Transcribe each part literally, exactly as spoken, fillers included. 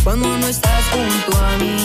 cuando no estás junto a mí.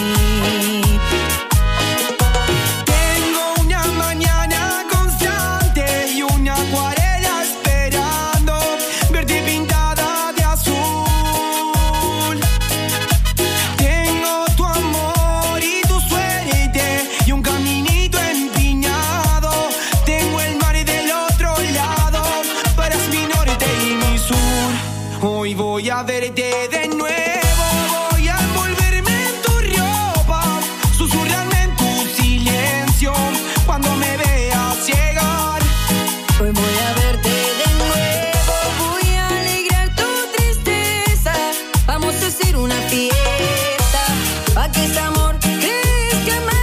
Voy a verte de nuevo, voy a envolverme en tu ropa, susurrarme en tu silencio cuando me veas llegar. Hoy voy a verte de nuevo, voy a alegrar tu tristeza. Vamos a hacer una fiesta, pa' que ese amor crezca más.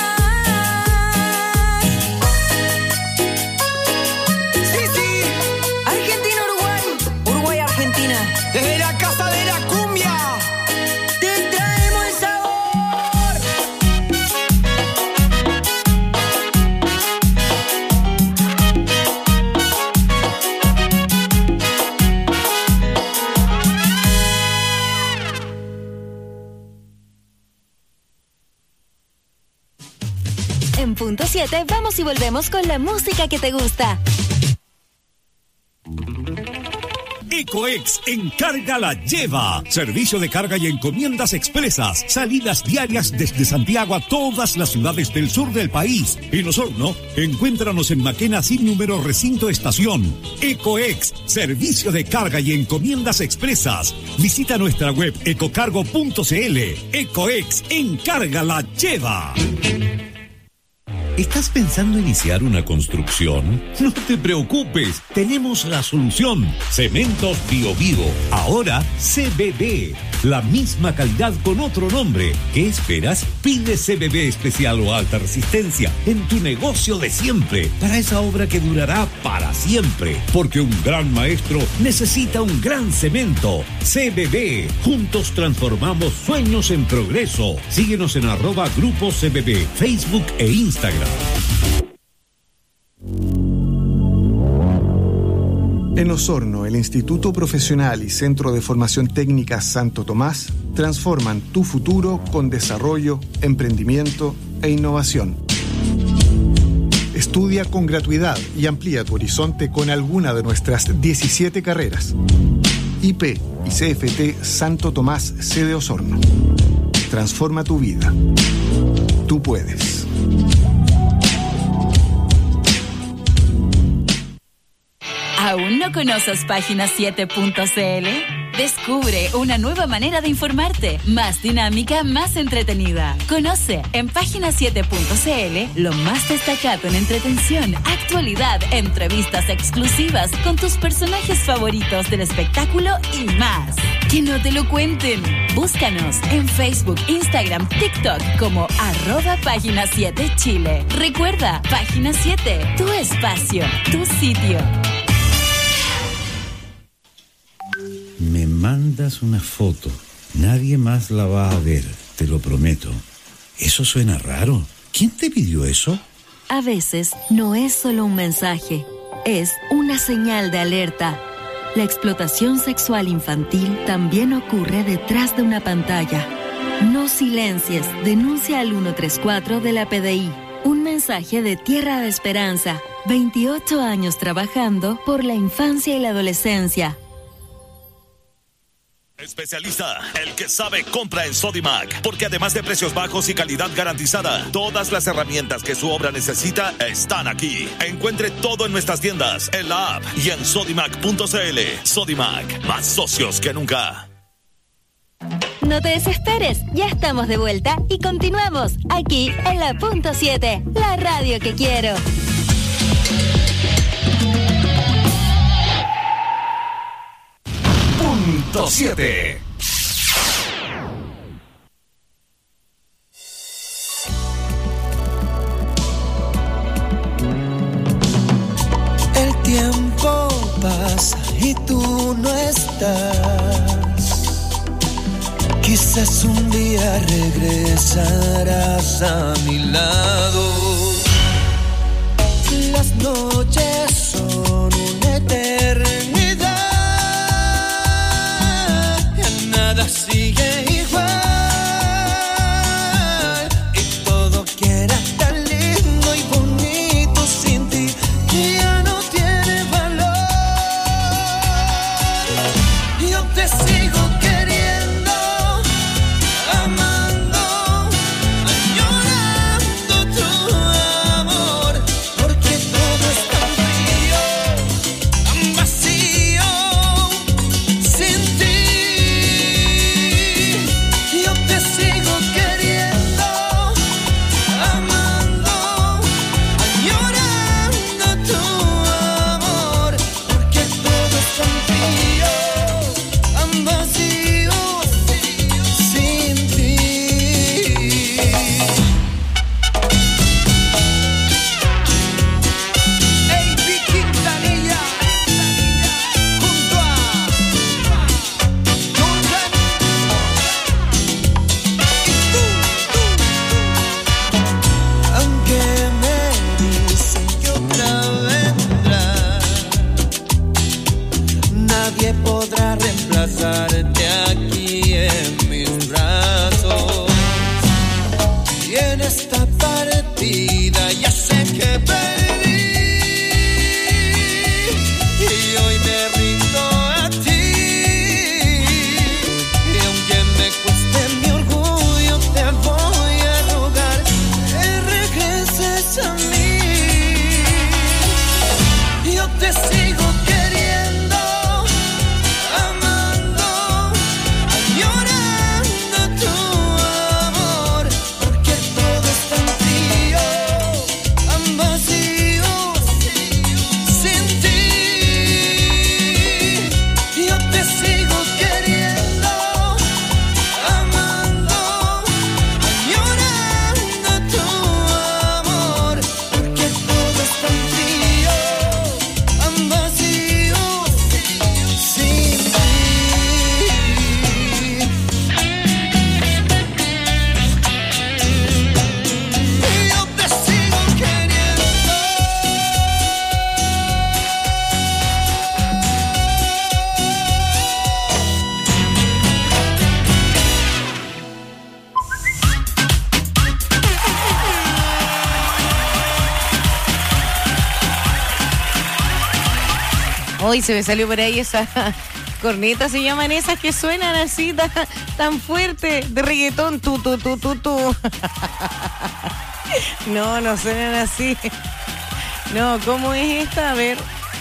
Sí, sí, Argentina, Uruguay, Uruguay, Argentina. Desde la casa de la cumbia te traemos el sabor. En punto siete vamos y volvemos con la música que te gusta. Ecoex Encarga la Lleva. Servicio de carga y encomiendas expresas. Salidas diarias desde Santiago a todas las ciudades del sur del país. En Osorno, encuéntranos en Maquena sin número recinto estación. Ecoex, servicio de carga y encomiendas expresas. Visita nuestra web ecocargo punto cl. Ecoex Encarga la Lleva. ¿Estás pensando iniciar una construcción? No te preocupes, tenemos la solución. Cementos Bio Bio, ahora C B B. La misma calidad con otro nombre. ¿Qué esperas? Pide C B B especial o alta resistencia en tu negocio de siempre, para esa obra que durará para siempre. Porque un gran maestro necesita un gran cemento. C B B, juntos transformamos sueños en progreso. Síguenos en arroba Grupo C B B, Facebook e Instagram. En Osorno, el Instituto Profesional y Centro de Formación Técnica Santo Tomás transforman tu futuro con desarrollo, emprendimiento e innovación. Estudia con gratuidad y amplía tu horizonte con alguna de nuestras diecisiete carreras. I P y C F T Santo Tomás sede Osorno. Transforma tu vida. Tú puedes. ¿Aún no conoces página siete punto cl? Descubre una nueva manera de informarte, más dinámica, más entretenida. Conoce en página siete punto cl lo más destacado en entretención, actualidad, entrevistas exclusivas con tus personajes favoritos del espectáculo y más. Que no te lo cuenten. Búscanos en Facebook, Instagram, TikTok como arroba página siete Chile. Recuerda, página siete, tu espacio, tu sitio. Me mandas una foto. Nadie más la va a ver, te lo prometo. Eso suena raro. ¿Quién te pidió eso? A veces no es solo un mensaje, es una señal de alerta. La explotación sexual infantil también ocurre detrás de una pantalla. No silencies, denuncia al ciento treinta y cuatro de la P D I. Un mensaje de Tierra de Esperanza. veintiocho años trabajando por la infancia y la adolescencia. Especialista, el que sabe compra en Sodimac, porque además de precios bajos y calidad garantizada, todas las herramientas que su obra necesita están aquí. Encuentre todo en nuestras tiendas, en la app y en sodimac punto cl. Sodimac, más socios que nunca. No te desesperes, ya estamos de vuelta y continuamos aquí en la punto siete, la radio que quiero. Punto siete. El tiempo pasa y tú no estás. Quizás un día regresarás a mi lado. Las noches son una eternidad. Ya nada sigue igual. Hoy se me salió por ahí esa corneta, se llaman esas que suenan así tan, tan fuerte, de reggaetón, tu, tu, tu, tu, tu. No, no suenan así. No, ¿cómo es esta? A ver.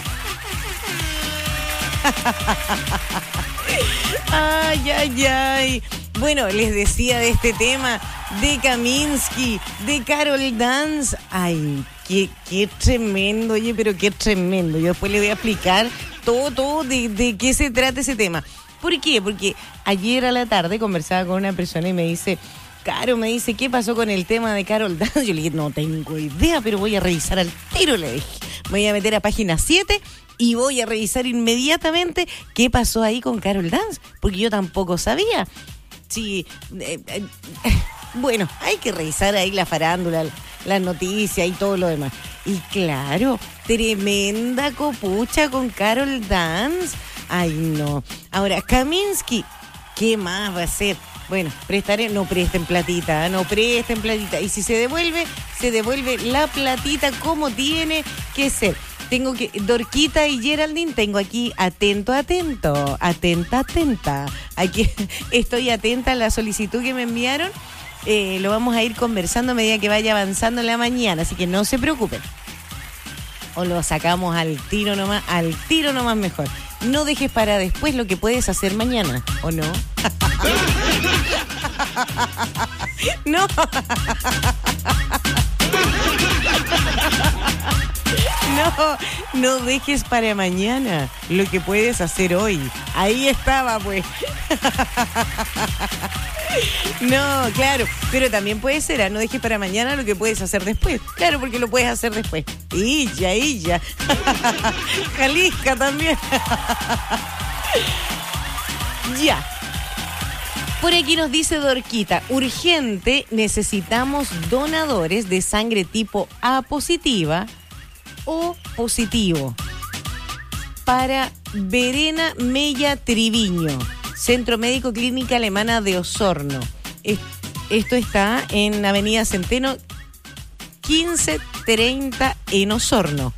Ay, ay, ay. Bueno, les decía de este tema de Kaminsky, de Carol Dance. Ay, qué, qué tremendo, oye, pero qué tremendo. Yo después les voy a explicar todo, todo de, de qué se trata ese tema. ¿Por qué? Porque ayer a la tarde conversaba con una persona y me dice, Caro, me dice, ¿qué pasó con el tema de Carol Dance? Yo le dije, no tengo idea, pero voy a revisar al tiro, le dije. Me voy a meter a página siete y voy a revisar inmediatamente qué pasó ahí con Carol Dance, porque yo tampoco sabía. Sí, eh, eh, bueno, hay que revisar ahí la farándula, las noticias y todo lo demás. Y claro, tremenda copucha con Carol Dance. Ay, no. Ahora, Kaminsky, ¿qué más va a hacer? Bueno, prestaré, no presten platita, no presten platita. Y si se devuelve, se devuelve la platita como tiene que ser. Tengo que, Dorquita y Geraldine, tengo aquí atento, atento, atenta, atenta. Aquí estoy atenta a la solicitud que me enviaron. Eh, lo vamos a ir conversando a medida que vaya avanzando en la mañana, así que no se preocupen. O lo sacamos al tiro nomás, al tiro nomás mejor. No dejes para después lo que puedes hacer mañana, ¿o no? No. No, no dejes para mañana lo que puedes hacer hoy. Ahí estaba, pues. No, claro, pero también puede ser, ¿eh? No dejes para mañana lo que puedes hacer después. Claro, porque lo puedes hacer después. Y ya, y ya. Jalisca también. Ya. Por aquí nos dice Dorquita, urgente, necesitamos donadores de sangre tipo A positiva o positivo para Verena Mella Triviño, Centro Médico Clínica Alemana de Osorno. Esto está en Avenida Centeno quince treinta en Osorno.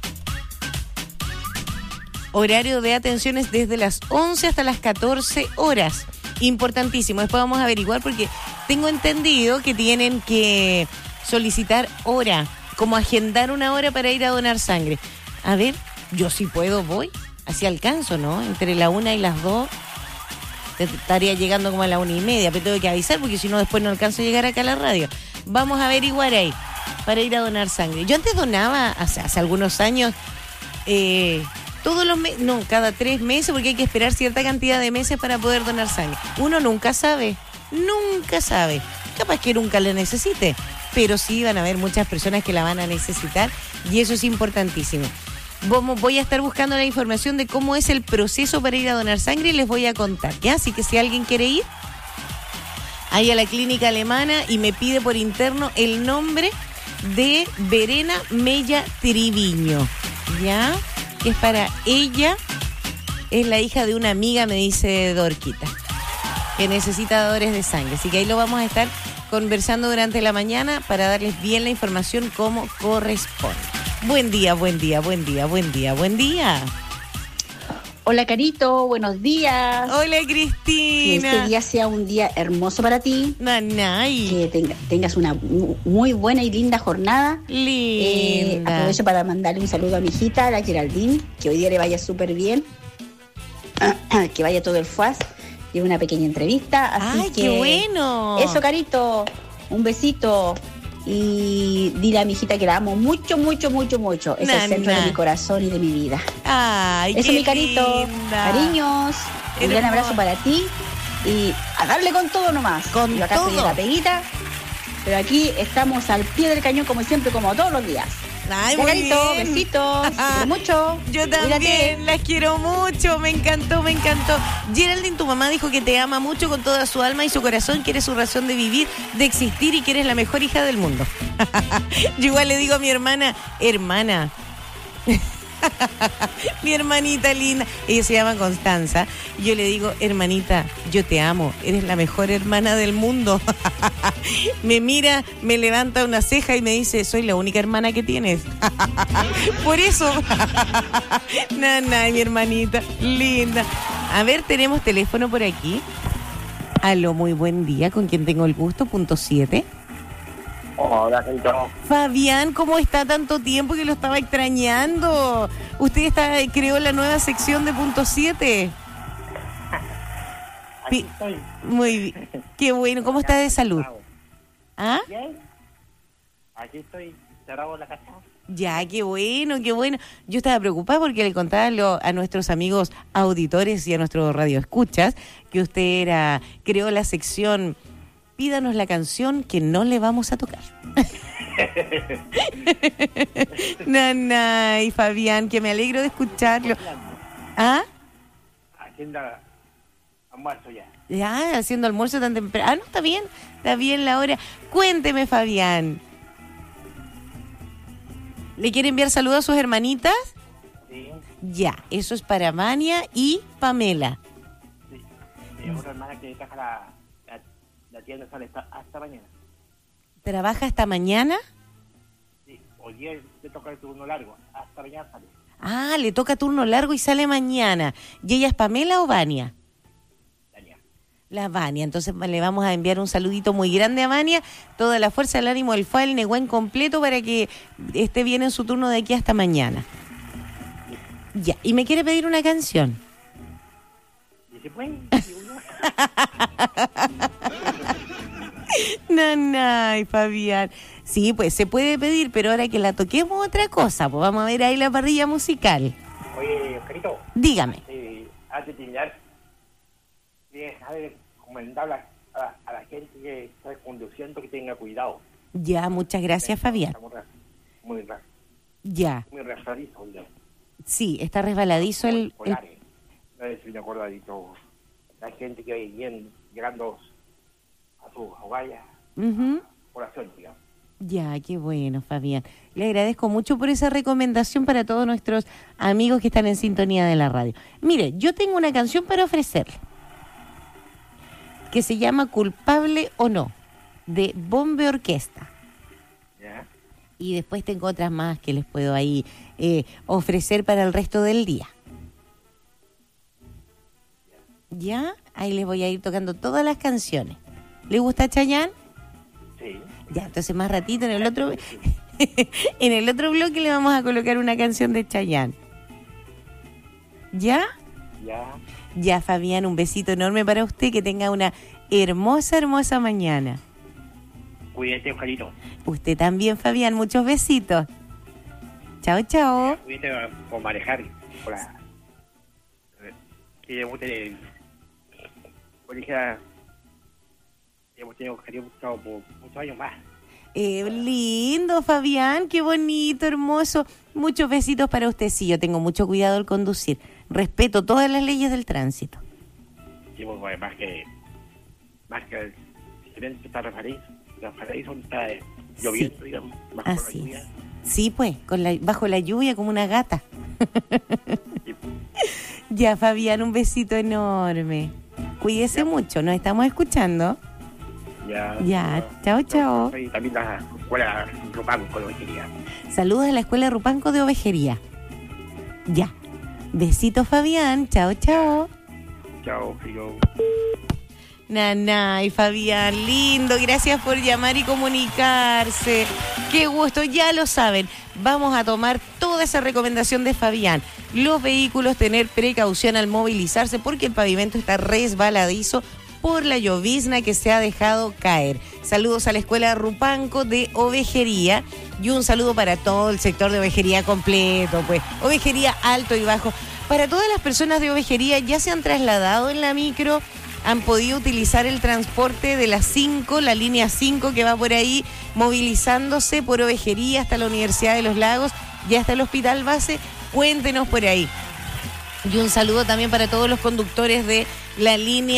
Horario de atenciones desde las once hasta las catorce horas. Importantísimo. Después vamos a averiguar porque tengo entendido que tienen que solicitar hora, como agendar una hora para ir a donar sangre. A ver, yo si puedo voy, así alcanzo, ¿no? Entre la una y las dos estaría llegando como a la una y media, pero tengo que avisar porque si no después no alcanzo a llegar acá a la radio. Vamos a averiguar ahí para ir a donar sangre. Yo antes donaba hace, hace algunos años, eh, todos los meses, no, cada tres meses, porque hay que esperar cierta cantidad de meses para poder donar sangre. Uno nunca sabe, nunca sabe. Capaz que nunca la necesite, pero sí van a haber muchas personas que la van a necesitar y eso es importantísimo. Voy a estar buscando la información de cómo es el proceso para ir a donar sangre y les voy a contar, ¿ya? Así que si alguien quiere ir ahí a la clínica alemana y me pide por interno el nombre de Verena Mella Triviño, ¿ya? Que es para ella, es la hija de una amiga, me dice Dorquita, que necesita dadores de sangre. Así que ahí lo vamos a estar conversando durante la mañana para darles bien la información como corresponde. Buen día, buen día, buen día, buen día, buen día. Hola, Carito, buenos días. Hola, Cristina. Que este día sea un día hermoso para ti. Nanay. Que tenga, tengas una muy buena y linda jornada. Linda. Eh, aprovecho para mandarle un saludo a mi hijita, la Geraldine, que hoy día le vaya súper bien. Que vaya todo el F U A S. Y una pequeña entrevista. Así ¡ay, que, qué bueno! Eso, Carito. Un besito. Y dile a mi hijita que la amo mucho, mucho, mucho, mucho. Es Nana. el centro de mi corazón y de mi vida. Ay, eso, qué mi Carito. linda. Cariños. Un Hermoso. gran abrazo para ti. Y a darle con todo nomás. Con Yo acá todo. estoy en la peguita. Pero aquí estamos al pie del cañón como siempre, como todos los días. Ay, Ya, muy Carito, bien. besitos. Te quiero mucho. Yo también, Cuídate. las quiero mucho, me encantó, me encantó. Geraldine, tu mamá dijo que te ama mucho con toda su alma y su corazón, que eres su razón de vivir, de existir y que eres la mejor hija del mundo. Yo igual le digo a mi hermana, hermana, Mi hermanita linda. Ella se llama Constanza. Y yo le digo, hermanita, yo te amo. Eres la mejor hermana del mundo. Me mira, me levanta una ceja y me dice, soy la única hermana que tienes. Por eso. Nana, mi hermanita linda. A ver, tenemos teléfono por aquí. Aló, muy buen día. ¿Con quién tengo el gusto? Punto siete. Hola, gente. Fabián, ¿cómo está? Tanto tiempo que lo estaba extrañando. Usted está, creó la nueva sección de Punto siete. Aquí estoy. Muy bien. Qué bueno. ¿Cómo está de salud? ¿Ah? Bien. Aquí estoy, cerrado en la casa. Ya, qué bueno, qué bueno. Yo estaba preocupada porque le contaba a, lo, a nuestros amigos auditores y a nuestros radioescuchas que usted era, creó la sección Pídanos la canción que no le vamos a tocar. Nana y Fabián, que me alegro de escucharlo. ¿Ah? Haciendo almuerzo ya. Ya, haciendo almuerzo tan temprano. Ah, no, está bien, está bien la hora. Cuénteme, Fabián. ¿Le quiere enviar saludos a sus hermanitas? Sí. Ya, eso es para Mania y Pamela. Sí. Y otra hermana que trabaja la, la, la tienda sale hasta, hasta mañana. ¿Trabaja hasta mañana? Sí, hoy día le toca el turno largo, hasta mañana sale. Ah, le toca turno largo y sale mañana. ¿Y ella es Pamela o Vania? La Vania, entonces le vamos a enviar un saludito muy grande a Vania, toda la fuerza, el ánimo, el F A el Negüen completo para que esté bien en su turno de aquí hasta mañana. Ya, y me quiere pedir una canción. ¿Y se puede? No, no, Fabián. Sí, pues se puede pedir, pero ahora que la toquemos otra cosa, pues vamos a ver ahí la parrilla musical. Oye, Oscarito. Dígame. Eh, antes de terminar, deja de recomendarle a la, a la gente que está conduciendo que tenga cuidado. Ya, muchas gracias, Fabián. Muy, muy, ya. Muy resbaladizo. Ya. Sí, está resbaladizo el... el... No es bien acordadito. La gente que viene llegando a sus hogares, uh-huh. oración, digamos. Ya, qué bueno, Fabián. Le agradezco mucho por esa recomendación para todos nuestros amigos que están en sintonía de la radio. Mire, yo tengo una canción para ofrecerle, que se llama Culpable o No, de Bombe Orquesta. ¿Ya? Y después tengo otras más que les puedo ahí eh, ofrecer para el resto del día. ¿Ya? Ahí les voy a ir tocando todas las canciones. ¿Le gusta Chayanne? Sí. Ya, entonces más ratito en el otro en el otro bloque le vamos a colocar una canción de Chayanne. ¿Ya? Ya. Ya, Fabián, un besito enorme para usted, que tenga una hermosa, hermosa mañana. Cuídate, Oscarito. Usted también, Fabián, muchos besitos. Chao, chao. Cuídate por manejar, por la... que hemos tenido, por hija, hemos tenido Oscarito por muchos años más. Eh, lindo, Fabián, qué bonito, hermoso. Muchos besitos para usted. Sí, yo tengo mucho cuidado al conducir. Respeto todas las leyes del tránsito. Sí, pues, más que más que el presidente está resbaladizo, resbaladizo está lloviendo, sí. Digamos, bajo así la lluvia. Es. Sí, pues, con la, bajo la lluvia como una gata. Sí. Ya, Fabián, un besito enorme. Cuídese ya. mucho, nos estamos escuchando. Ya, ya. chao, chao. Y también la escuela Rupanco de Ovejería. Saludos a la escuela Rupanco de Ovejería. Ya. Besitos, Fabián. Chao, chao. Chao, Filo. Nana y Fabián, lindo. Gracias por llamar y comunicarse. Qué gusto, ya lo saben. Vamos a tomar toda esa recomendación de Fabián. Los vehículos, tener precaución al movilizarse porque el pavimento está resbaladizo por la llovizna que se ha dejado caer. Saludos a la escuela Rupanco de Ovejería y un saludo para todo el sector de ovejería completo, pues ovejería alto y bajo. Para todas las personas de ovejería, ya se han trasladado en la micro, han podido utilizar el transporte de las cinco, la línea cinco que va por ahí movilizándose por Ovejería hasta la Universidad de los Lagos y hasta el Hospital Base. Cuéntenos por ahí. Y un saludo también para todos los conductores de la línea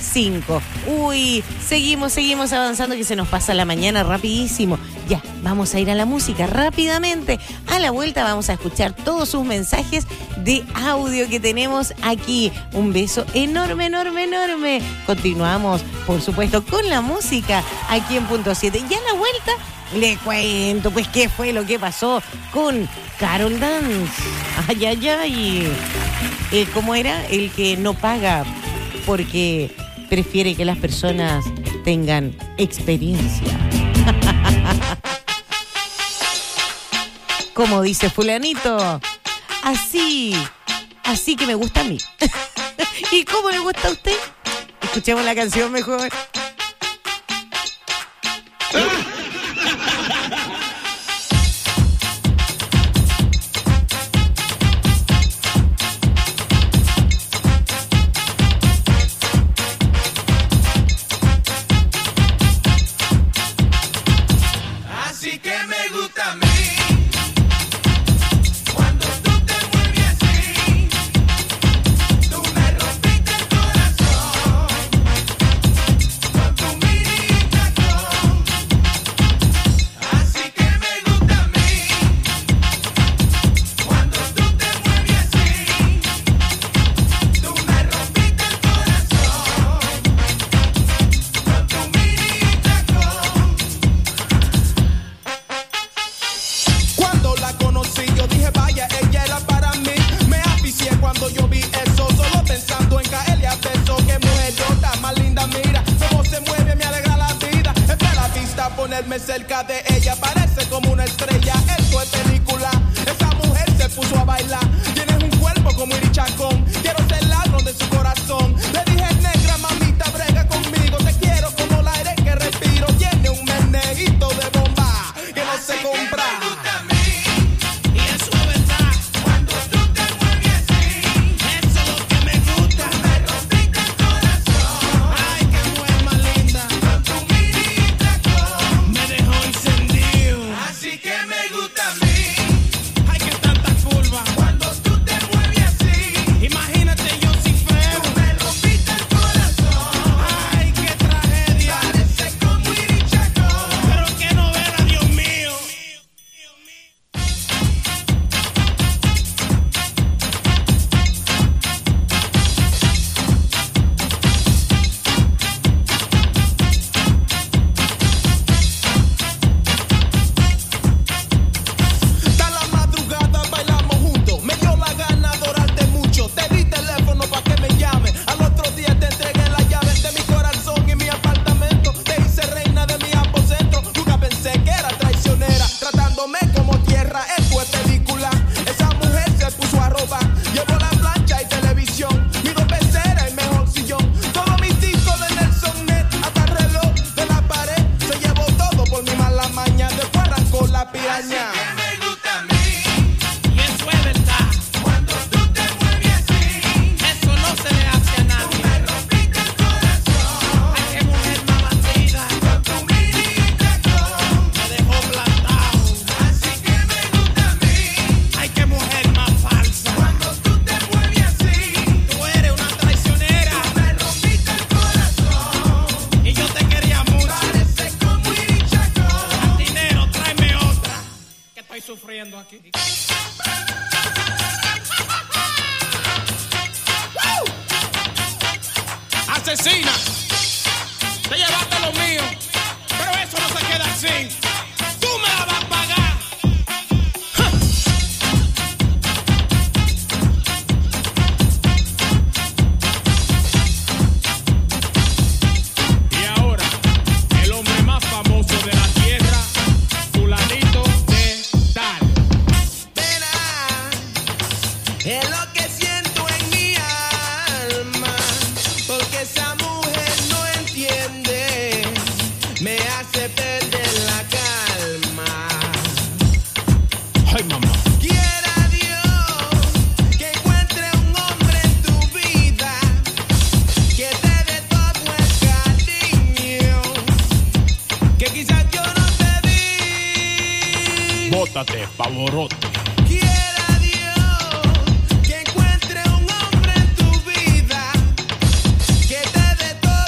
cinco. Uy, seguimos, seguimos avanzando que se nos pasa la mañana rapidísimo. Ya, vamos a ir a la música rápidamente. A la vuelta vamos a escuchar todos sus mensajes de audio que tenemos aquí. Un beso enorme, enorme, enorme. Continuamos, por supuesto, con la música aquí en Punto siete. Y a la vuelta le cuento, pues, qué fue lo que pasó con Carol Dance. Ay, ay, ay. Eh, ¿Cómo era? El que no paga porque prefiere que las personas tengan experiencia. Como dice fulanito, así, así que me gusta a mí. ¿Y cómo le gusta a usted? Escuchemos la canción mejor. Ponerme cerca de ella parece como una estrella. Esto es película. Esa mujer se puso a bailar. Tienes un cuerpo como Iri Chacón. Quiero ser ladrón de su corazón. Le dije, negra, mamita, brega conmigo. Te quiero como el aire que respiro. Tiene un meneguito de bomba que no se compra. Asesina, te llevaste lo mío, pero eso no se queda así. Tú me la vas a pagar. Y ahora, el hombre más famoso de la tierra, fulanito de tal. Verá, es lo que siento en mi alma, porque esa mujer no entiende, me hace perder la calma. Ay, mamá. Quiera Dios que encuentre un hombre en tu vida que te dé todo el cariño que quizás yo no te di. Bótate, pavorote. Quiera Dios que encuentre un hombre en tu vida que te dé todo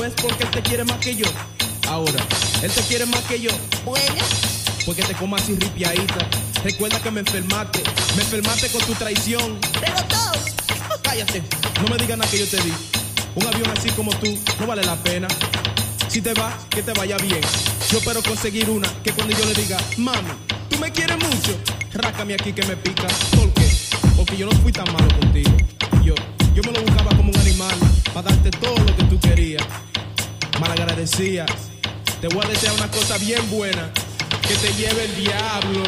es porque él te quiere más que yo. Ahora, él te quiere más que yo. Bueno. Porque te comas así ripiadita. Recuerda que me enfermaste. Me enfermaste con tu traición. Pero todos. Cállate. No me digas nada que yo te di. Un avión así como tú no vale la pena. Si te vas, que te vaya bien. Yo espero conseguir una que cuando yo le diga, mami, tú me quieres mucho, rácame aquí que me pica. ¿Por qué? Porque yo no fui tan malo contigo. Yo, yo me lo buscaba como un animal para darte todo lo que tú querías. Malagradecida. Te voy a desear una cosa bien buena. Que te lleve el diablo.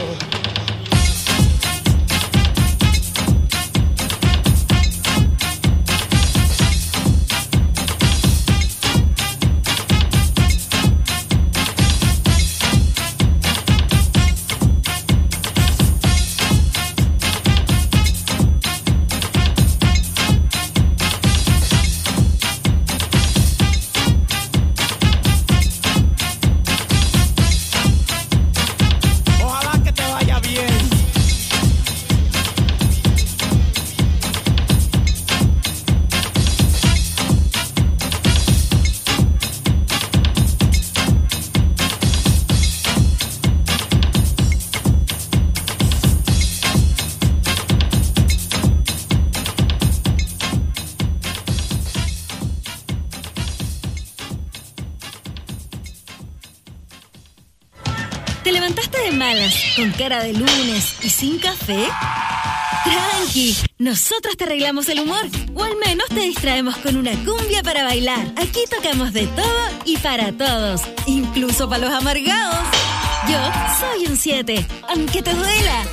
¿Te levantaste de malas, con cara de lunes y sin café? Tranqui, nosotros te arreglamos el humor, o al menos te distraemos con una cumbia para bailar. Aquí tocamos de todo y para todos, incluso para los amargados. Yo soy un siete, aunque te duela.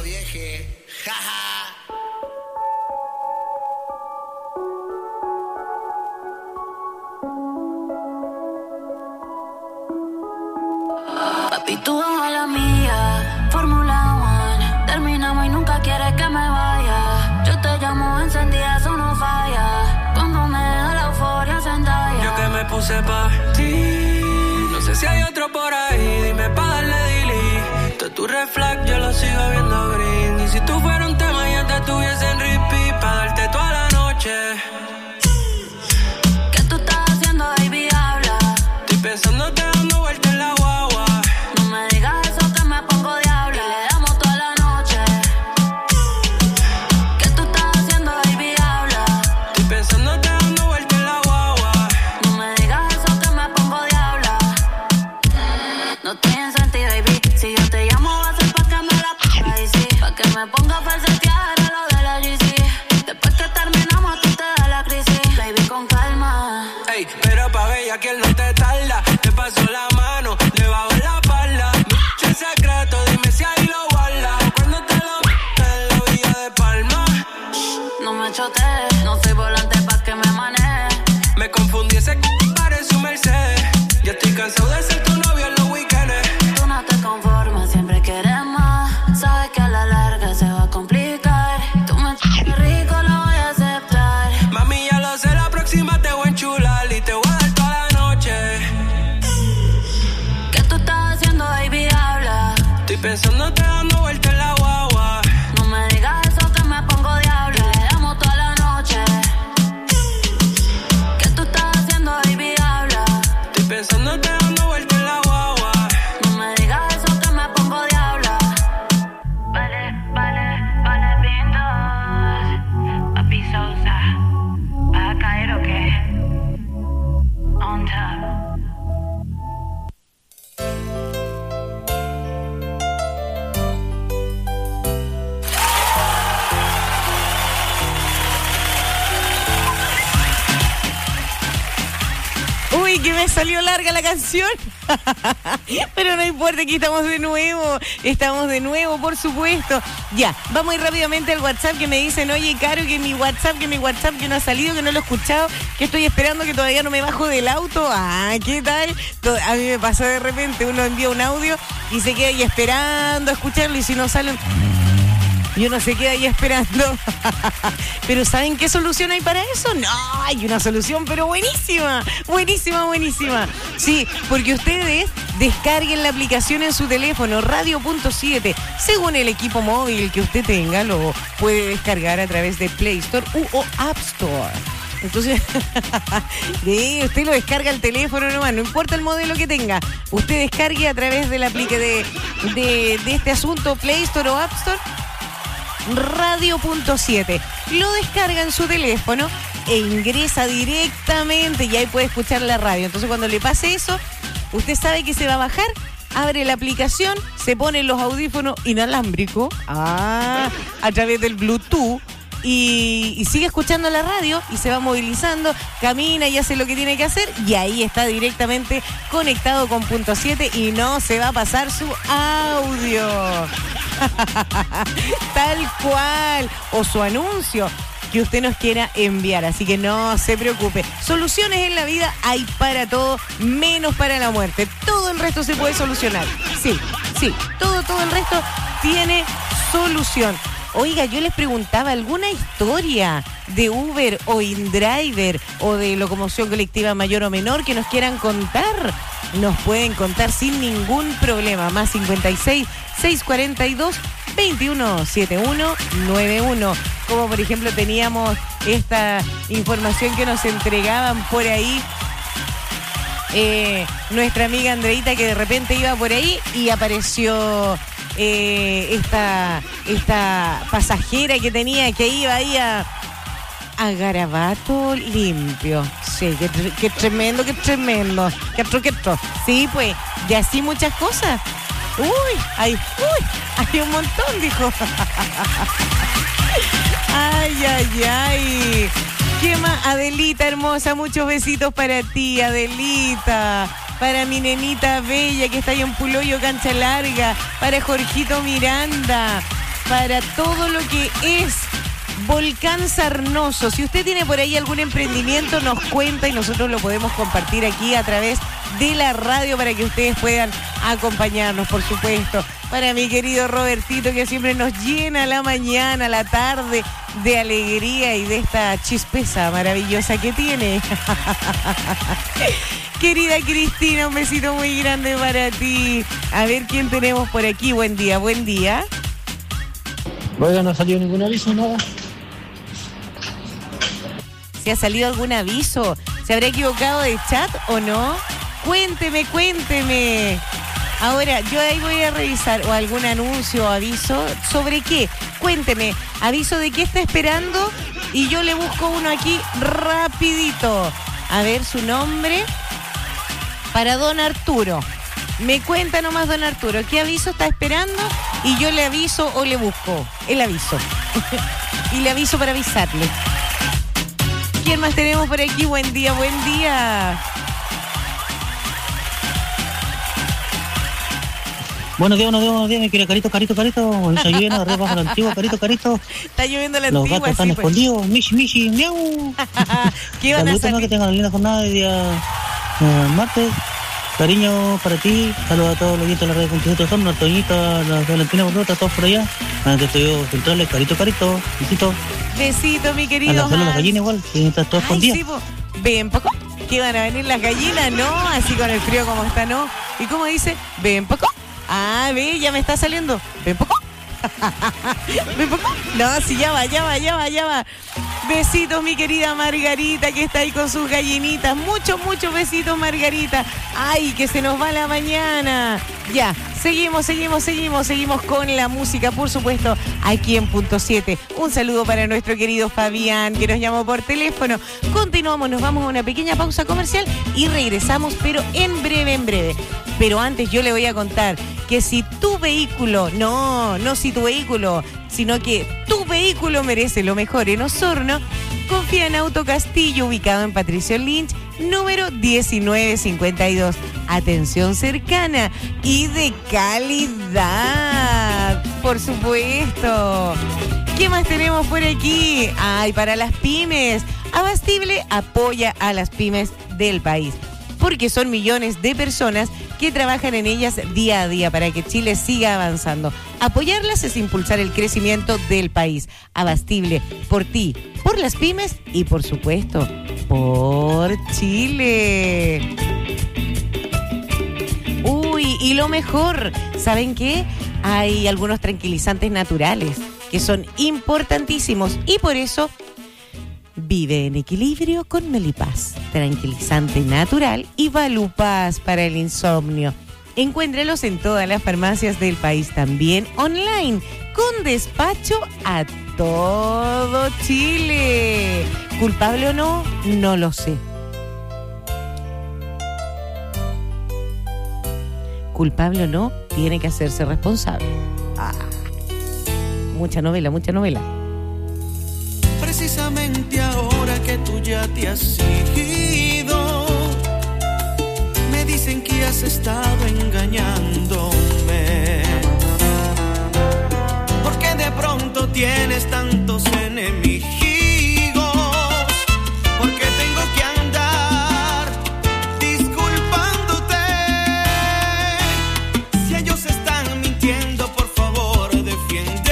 Papi, tú a la mía, Fórmula One. Terminamos y nunca quieres que me vaya. Yo te llamo encendida, eso no falla. Cuando me da la euforia se entalla. Yo que me puse pa' ti. No sé si hay otro por ahí, dime pa' darle delete. Todo tu reflex yo lo sigo viendo green. Y si tú fueras un tema ya te tuviese en repeat pa' darte toda la noche. ¿Qué tú estás haciendo, baby? Habla. Estoy pensándote dando vueltas en la guagua. No me digas eso que me pongo diabla. Y le damos toda la noche. ¿Qué tú estás haciendo, baby? Habla. Estoy pensándote dando vueltas en la guagua. No me digas eso que me pongo diabla. No tiene sentido, baby. Si yo te llamo va a ser pa' que me la ponga y sí. Pa' que me ponga a falsetear a lo de la G C. Después que terminamos a ti te da la crisis. Baby, con calma. Ey, pero pa' bella que él no te tarda. Te paso la mano, le bajo la espalda. Mi secreto, dime si ahí lo guarda. Cuando te lo en la villa de Palma. No me chotees, no soy volante pa' que me maneje. Me confundí, ese c*** parece un Mercedes. Ya estoy cansado de ser tu novio en los weekends. Tú no te conformas, siempre quieres más. Sabes que a la larga se va a complicar. Tú me ch*** rico, lo voy a aceptar. Mami, ya lo sé, la próxima te voy a enchular y te voy a dar toda la noche. ¿Qué tú estás haciendo, baby? Habla. Estoy pensándote dando vueltas en la guagua. No me digas eso que me pongo diabla. Y le damos toda la noche. ¿Qué tú estás haciendo, baby? Habla. Estoy pensándote dando vueltas en la guagua. No me digas eso que me pongo diabla. Vale, vale, vale, pintos. Papi Sousa. ¿Vas a caer o qué? On top. Uy, que me salió larga la canción. Pero no importa, aquí estamos de nuevo. Estamos de nuevo, por supuesto. Ya, vamos a ir rápidamente al WhatsApp que me dicen, oye, Caro, que mi WhatsApp, que mi WhatsApp, que no ha salido, que no lo he escuchado, que estoy esperando, que todavía no me bajo del auto. Ah, ¿qué tal? A mí me pasa de repente, uno envía un audio y se queda ahí esperando a escucharlo y si no sale... Y uno se queda ahí esperando. Pero ¿saben qué solución hay para eso? No, hay una solución, pero buenísima. Buenísima, buenísima. Sí, porque ustedes descarguen la aplicación en su teléfono, Radio Punto siete. Según el equipo móvil que usted tenga, lo puede descargar a través de Play Store u o App Store. Entonces, sí, usted lo descarga al teléfono nomás, no importa el modelo que tenga. Usted descargue a través del aplique de, de, de este asunto Play Store o App Store, Radio punto siete. Lo descarga en su teléfono e ingresa directamente y ahí puede escuchar la radio. Entonces, cuando le pase eso, usted sabe que se va a bajar, abre la aplicación, se pone los audífonos inalámbricos ah, a través del Bluetooth y, y sigue escuchando la radio y se va movilizando, camina y hace lo que tiene que hacer y ahí está directamente conectado con punto siete y no se va a pasar su audio. Tal cual. O su anuncio que usted nos quiera enviar, así que no se preocupe. Soluciones en la vida hay para todo, menos para la muerte. Todo el resto se puede solucionar. Sí, sí, todo, todo el resto tiene solución. Oiga, yo les preguntaba alguna historia de Uber o InDriver o de locomoción colectiva mayor o menor que nos quieran contar. Nos pueden contar sin ningún problema. Más cincuenta y seis, seiscientos cuarenta y dos, veintiuno setenta y uno noventa y uno. Como por ejemplo teníamos esta información que nos entregaban por ahí eh, nuestra amiga Andreita, que de repente iba por ahí y apareció eh, esta, esta pasajera que tenía que iba ahí a, a Garabato Limpio. Sí, qué, qué tremendo, qué tremendo. Qué atro, qué atro. Sí, pues, y así muchas cosas. Uy, hay, uy, hay un montón, dijo. Ay, ay, ay. ¿Qué más? Adelita hermosa, muchos besitos para ti, Adelita. Para mi nenita bella que está ahí en Puloyo, Cancha Larga. Para Jorgito Miranda. Para todo lo que es Volcán Sarnoso. Si usted tiene por ahí algún emprendimiento, nos cuenta y nosotros lo podemos compartir aquí a través de la radio para que ustedes puedan acompañarnos, por supuesto. Para mi querido Robertito, que siempre nos llena la mañana, la tarde de alegría y de esta chispeza maravillosa que tiene. Querida Cristina, un besito muy grande para ti. A ver quién tenemos por aquí. Buen día, buen día. Oiga, no ha salido ningún aviso, nada. ¿Se ha salido algún aviso? ¿Se habrá equivocado de chat o no? Cuénteme, cuénteme. Ahora, yo ahí voy a revisar o algún anuncio o aviso. ¿Sobre qué? Cuénteme. ¿Aviso de qué está esperando? Y yo le busco uno aquí rapidito. A ver, su nombre. Para don Arturo. Me cuenta nomás don Arturo, ¿qué aviso está esperando? Y yo le aviso o le busco el aviso. Y le aviso para avisarle. ¿Quién más tenemos por aquí? Buen día, buen día. Buenos días, buenos días, buenos días, mi querido Carito, Carito, Carito. Está lloviendo arriba bajo la antigua, Carito, Carito. Está lloviendo la Los antigua. Los gatos están sí, escondidos, pues. mishi, mishi, miau. ¿Qué van a Saludos, salir? que tengan una linda jornada de día uh, martes. Cariño para ti, saludos a todos los oyentes de la radio punto siete Osorno, a Toñita, a la Valentina, a todos por allá. Antes estudio centrales, Carito, Carito, besito. Besito, mi A querido las Hans. gallinas igual, que están todas Ay, escondidas. sí, po. Ven poco. ¿Qué van a venir las gallinas? No, así con el frío como está, no. ¿Y cómo dice? Ven poco. Ah, ve, ya me está saliendo. Ven poco. ¿Ven poco? No, sí, ya va, ya va, ya va, ya va. Besitos, mi querida Margarita, que está ahí con sus gallinitas. Muchos, muchos besitos, Margarita. Ay, que se nos va la mañana. Ya, seguimos, seguimos, seguimos, seguimos con la música, por supuesto, aquí en Punto siete. Un saludo para nuestro querido Fabián, que nos llamó por teléfono. Continuamos, nos vamos a una pequeña pausa comercial y regresamos, pero en breve, en breve. Pero antes yo le voy a contar que si tu vehículo, no, no si tu vehículo, sino que tu vehículo merece lo mejor en Osorno, confía en Auto Castillo, ubicado en Patricio Lynch, número diecinueve cincuenta y dos. Atención cercana y de calidad, por supuesto. ¿Qué más tenemos por aquí? Ay, para las pymes. Abastible apoya a las pymes del país, porque son millones de personas que trabajan en ellas día a día para que Chile siga avanzando. Apoyarlas es impulsar el crecimiento del país. Abastible, por ti, por las pymes y por supuesto, por Chile. Uy, y lo mejor, ¿saben qué? Hay algunos tranquilizantes naturales que son importantísimos y por eso Vive en equilibrio con Melipaz, tranquilizante natural y Valupaz para el insomnio. Encuéntrelos en todas las farmacias del país, también online, con despacho a todo Chile. ¿Culpable o no? No lo sé. Culpable o no, tiene que hacerse responsable. Ah, mucha novela, mucha novela. Precisamente ahora que tú ya te has ido, me dicen que has estado engañándome, porque de pronto tienes tantos enemigos, porque tengo que andar disculpándote. Si ellos están mintiendo, por favor, defiéndete.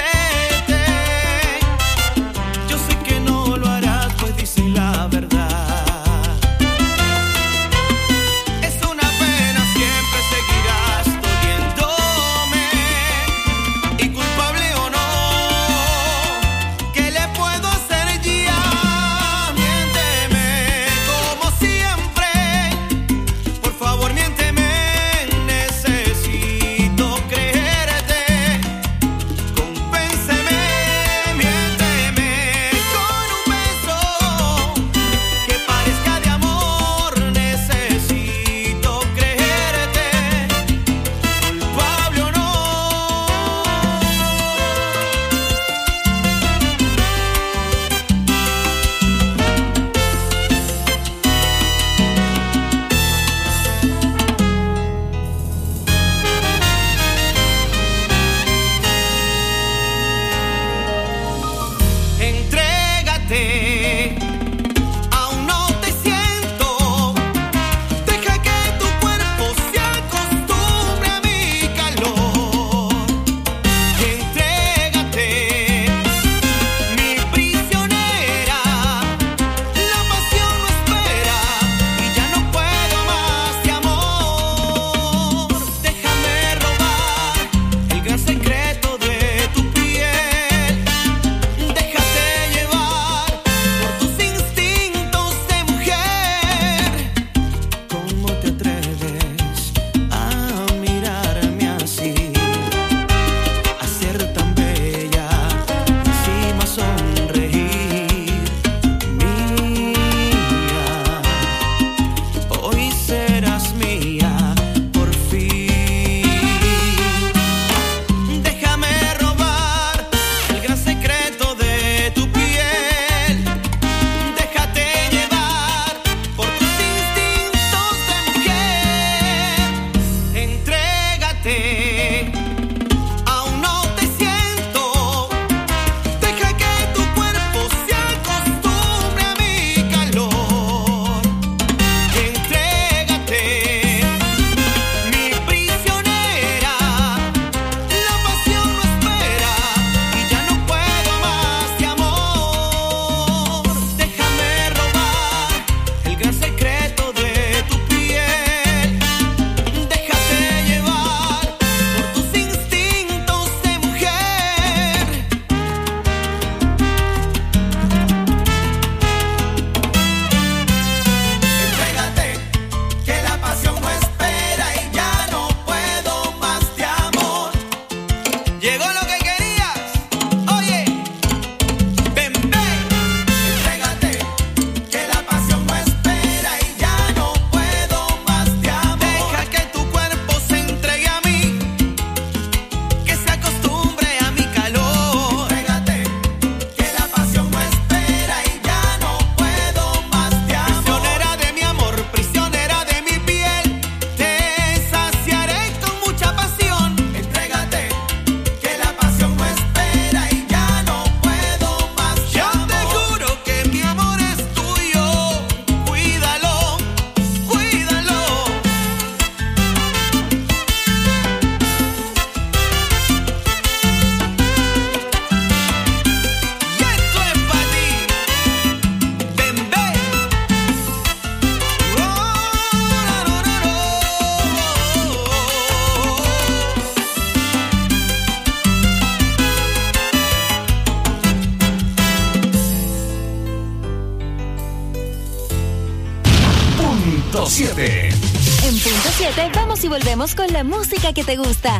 Yo sé que no lo harás, pues dicen la verdad. Es una pena, siempre seguirás doliendo. siete. En punto siete vamos y volvemos con la música que te gusta.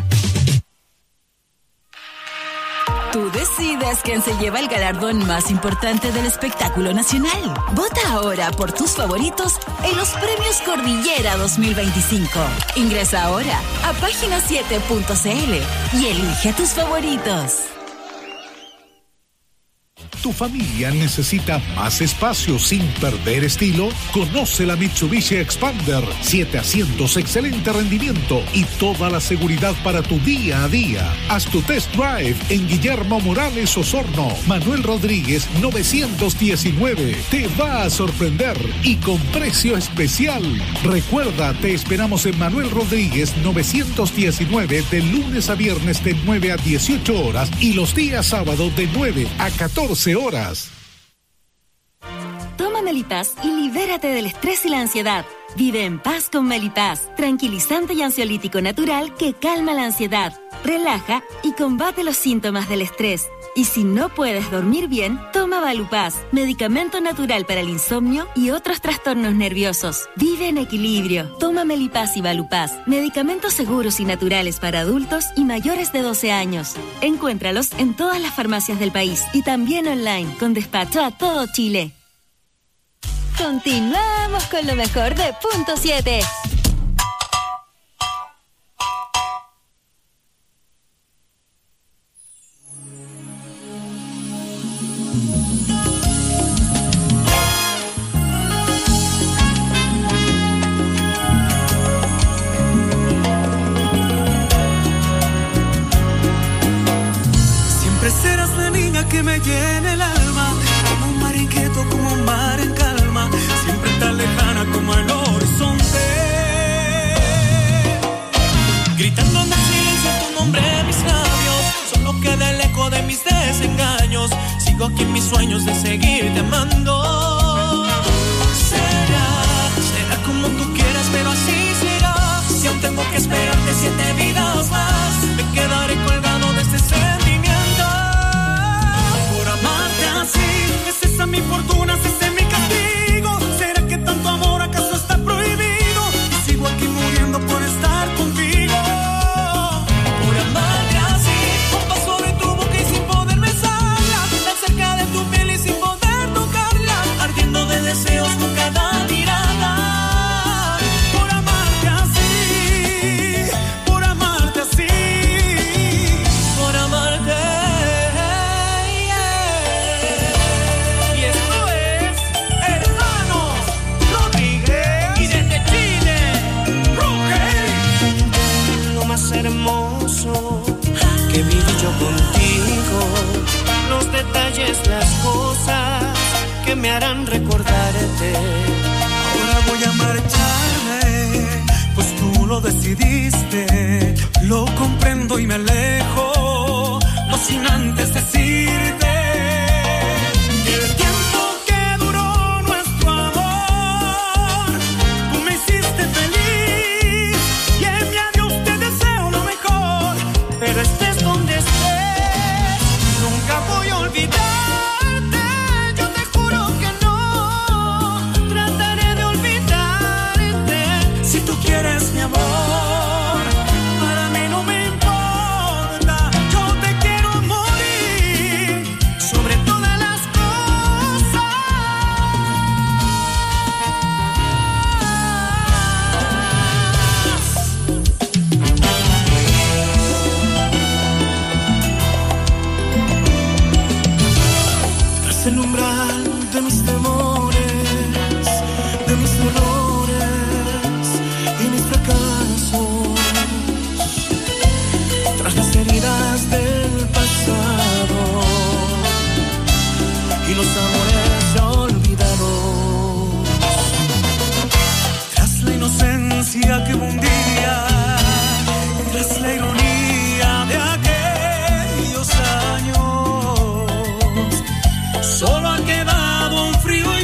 Tú decides quién se lleva el galardón más importante del espectáculo nacional. Vota ahora por tus favoritos en los Premios Cordillera dos mil veinticinco. Ingresa ahora a página siete punto c l y elige tus favoritos. ¿Tu familia necesita más espacio sin perder estilo? Conoce la Mitsubishi Expander. Siete asientos, excelente rendimiento y toda la seguridad para tu día a día. Haz tu test drive en Guillermo Morales Osorno. Manuel Rodríguez novecientos diecinueve. Te va a sorprender y con precio especial. Recuerda, te esperamos en Manuel Rodríguez novecientos diecinueve de lunes a viernes de nueve a dieciocho horas y los días sábados de nueve a catorce horas. Toma Melipaz y libérate del estrés y la ansiedad. Vive en paz con Melipaz, tranquilizante y ansiolítico natural que calma la ansiedad, relaja y combate los síntomas del estrés. Y si no puedes dormir bien, toma Valupaz, medicamento natural para el insomnio y otros trastornos nerviosos. Vive en equilibrio. Toma Melipaz y Valupaz, medicamentos seguros y naturales para adultos y mayores de doce años. Encuéntralos en todas las farmacias del país y también online, con despacho a todo Chile. Continuamos con lo mejor de punto siete. Siempre serás la niña que me llena el alma, como un mar inquieto, como un mar en calma, siempre tan lejana como el horizonte. Gritando en el silencio tu nombre en mis labios, solo queda el eco de mis desengaños. Sigo aquí en mis sueños de seguirte amando. Será, será como tú quieras, pero así será. Si aún tengo que esperarte siete vidas más, me quedaré colgado de este sentimiento. Por amarte así, es esa mi fortuna, es ese mi castigo. ¿Será que tanto amor acaso está prohibido? Y sigo aquí muriendo por estar contigo. Por amarte así, un paso de tu boca y sin poder besarla, tan cerca de tu piel y sin poder tocarla, ardiendo de deseos con cada mirada. Por amarte así, por amarte así, por amarte. Y esto es Hermanos Rodríguez y desde Chile, Roque. Lo más hermoso que viví yo contigo, los detalles, las cosas que me harán recordarte. Ahora voy a marcharme, pues tú lo decidiste. Lo comprendo y me alejo, no sin antes decirte que el tiempo que duró nuestro amor, tú me hiciste feliz y en mi adiós te deseo lo mejor. Pero estés donde estés, nunca voy a olvidarte. Yo te juro que no trataré de olvidarte. Si tú quieres mi amor, para mí no me importa. Yo te quiero morir sobre todas las cosas. Tras el umbral de mis temores, de mis dolores y mis fracasos, tras las heridas del pasado y los amores ya olvidados, tras la inocencia que hubo un día, tras la ironía de aquellos años, solo ha quedado un frío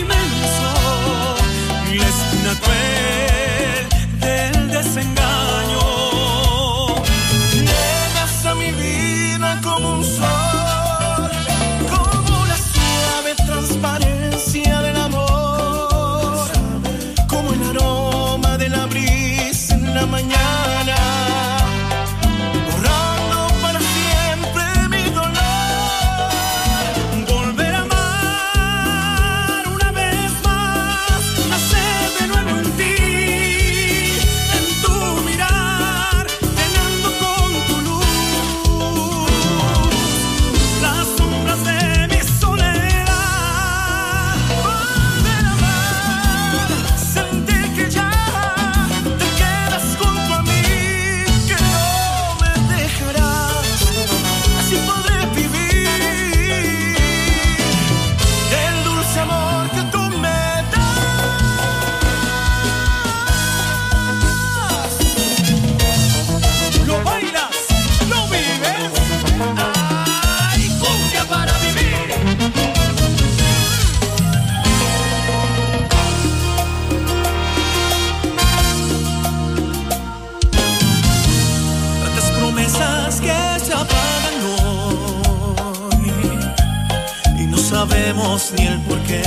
sabemos ni el porqué.